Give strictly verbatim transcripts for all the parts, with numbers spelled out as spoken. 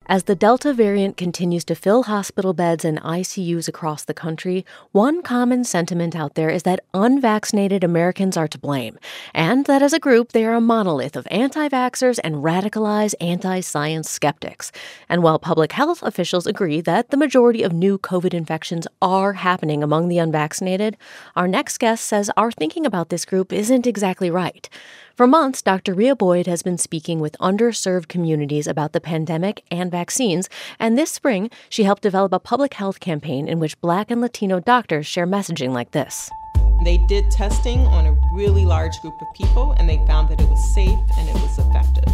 As the Delta variant continues to fill hospital beds and I C Us across the country, one common sentiment out there is that unvaccinated Americans are to blame, and that as a group they are a monolith of anti-vaxxers and radicalized anti-science skeptics. And while public health officials agree that the majority of new COVID infections are happening among the unvaccinated, our next guest says our thinking about this group isn't exactly right. For months, Doctor Rhea Boyd has been speaking with underserved communities about the pandemic and vaccines, and this spring, she helped develop a public health campaign in which Black and Latino doctors share messaging like this. They did testing on a really large group of people, and they found that it was safe and it was effective.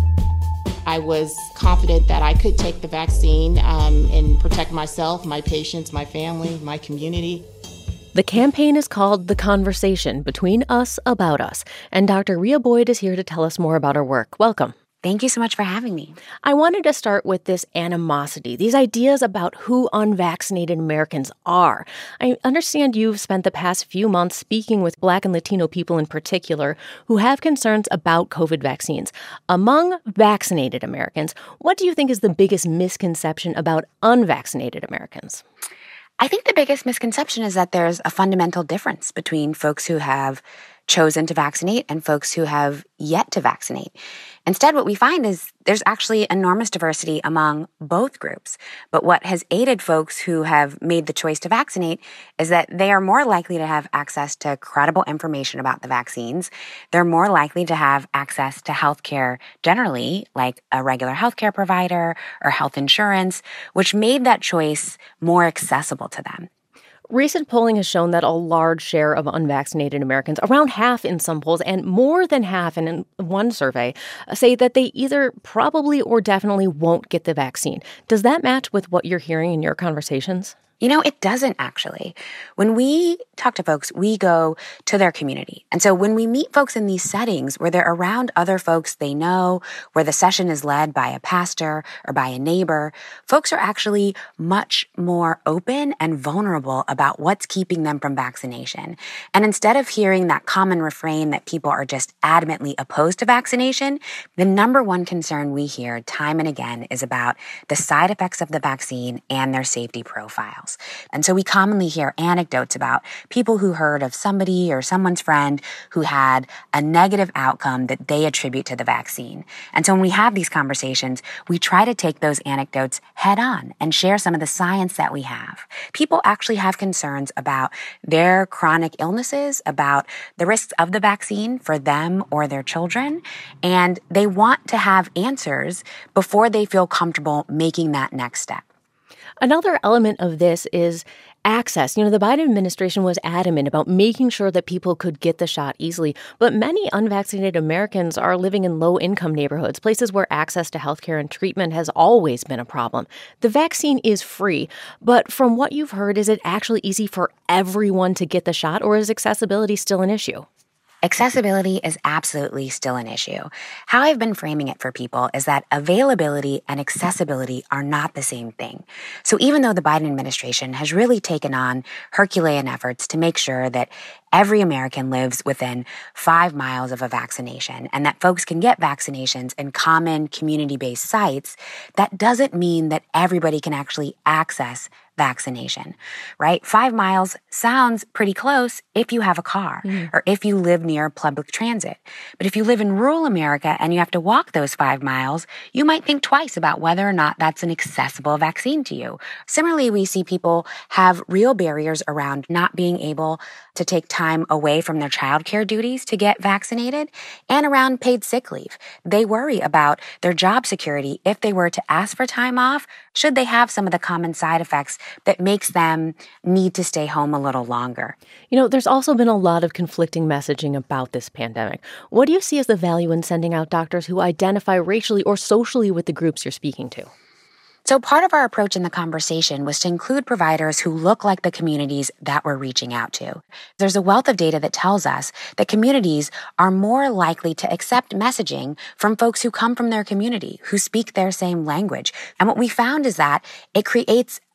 I was confident that I could take the vaccine um, and protect myself, my patients, my family, my community. The campaign is called The Conversation Between Us About Us, and Doctor Rhea Boyd is here to tell us more about her work. Welcome. Thank you so much for having me. I wanted to start with this animosity, these ideas about who unvaccinated Americans are. I understand you've spent the past few months speaking with Black and Latino people in particular who have concerns about COVID vaccines. Among vaccinated Americans, what do you think is the biggest misconception about unvaccinated Americans? I think the biggest misconception is that there's a fundamental difference between folks who have chosen to vaccinate and folks who have yet to vaccinate. Instead, what we find is there's actually enormous diversity among both groups. But what has aided folks who have made the choice to vaccinate is that they are more likely to have access to credible information about the vaccines. They're more likely to have access to healthcare generally, like a regular healthcare provider or health insurance, which made that choice more accessible to them. Recent polling has shown that a large share of unvaccinated Americans, around half in some polls and more than half in one survey, say that they either probably or definitely won't get the vaccine. Does that match with what you're hearing in your conversations? You know, it doesn't actually. When we talk to folks, we go to their community. And so when we meet folks in these settings where they're around other folks they know, where the session is led by a pastor or by a neighbor, folks are actually much more open and vulnerable about what's keeping them from vaccination. And instead of hearing that common refrain that people are just adamantly opposed to vaccination, the number one concern we hear time and again is about the side effects of the vaccine and their safety profiles. And so we commonly hear anecdotes about people who heard of somebody or someone's friend who had a negative outcome that they attribute to the vaccine. And so when we have these conversations, we try to take those anecdotes head on and share some of the science that we have. People actually have concerns about their chronic illnesses, about the risks of the vaccine for them or their children, and they want to have answers before they feel comfortable making that next step. Another element of this is access. You know, the Biden administration was adamant about making sure that people could get the shot easily, but many unvaccinated Americans are living in low-income neighborhoods, places where access to healthcare and treatment has always been a problem. The vaccine is free, but from what you've heard, is it actually easy for everyone to get the shot, or is accessibility still an issue? Accessibility is absolutely still an issue. How I've been framing it for people is that availability and accessibility are not the same thing. So even though the Biden administration has really taken on Herculean efforts to make sure that every American lives within five miles of a vaccination and that folks can get vaccinations in common community-based sites, that doesn't mean that everybody can actually access vaccination, right? Five miles sounds pretty close if you have a car mm. or if you live near public transit. But if you live in rural America and you have to walk those five miles, you might think twice about whether or not that's an accessible vaccine to you. Similarly, we see people have real barriers around not being able to take time away from their childcare duties to get vaccinated and around paid sick leave. They worry about their job security if they were to ask for time off, should they have some of the common side effects that makes them need to stay home a little longer. You know, there's also been a lot of conflicting messaging about this pandemic. What do you see as the value in sending out doctors who identify racially or socially with the groups you're speaking to? So part of our approach in the conversation was to include providers who look like the communities that we're reaching out to. There's a wealth of data that tells us that communities are more likely to accept messaging from folks who come from their community, who speak their same language. And what we found is that it creates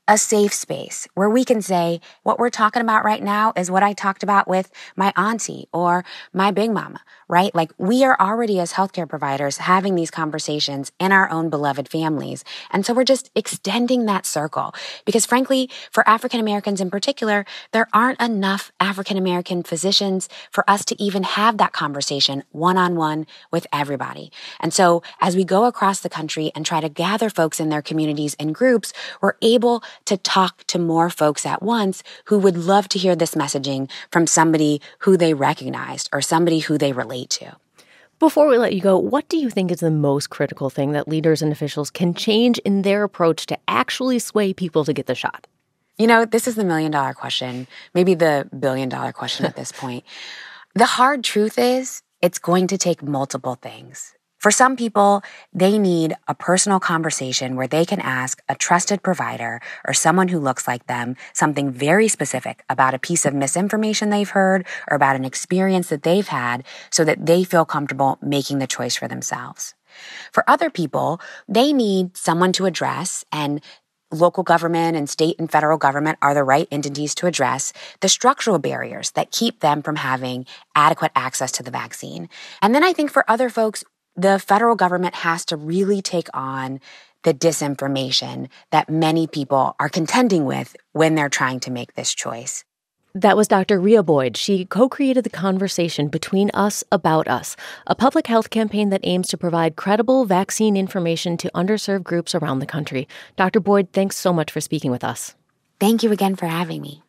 a safe space where we can say, what we're talking about right now is what I talked about with my auntie or my big mama, right? Like we are already as healthcare providers having these conversations in our own beloved families. And so we're just extending that circle because frankly, for African Americans in particular, there aren't enough African American physicians for us to even have that conversation one-on-one with everybody. And so as we go across the country and try to gather folks in their communities and groups, we're able to talk to more folks at once who would love to hear this messaging from somebody who they recognized or somebody who they relate to. Before we let you go, what do you think is the most critical thing that leaders and officials can change in their approach to actually sway people to get the shot? You know, this is the million dollar question, maybe the billion dollar question at this point. The hard truth is it's going to take multiple things. For some people, they need a personal conversation where they can ask a trusted provider or someone who looks like them something very specific about a piece of misinformation they've heard or about an experience that they've had so that they feel comfortable making the choice for themselves. For other people, they need someone to address, and local government and state and federal government are the right entities to address the structural barriers that keep them from having adequate access to the vaccine. And then I think for other folks, the federal government has to really take on the disinformation that many people are contending with when they're trying to make this choice. That was Doctor Rhea Boyd. She co-created the Conversation Between Us About Us, a public health campaign that aims to provide credible vaccine information to underserved groups around the country. Doctor Boyd, thanks so much for speaking with us. Thank you again for having me.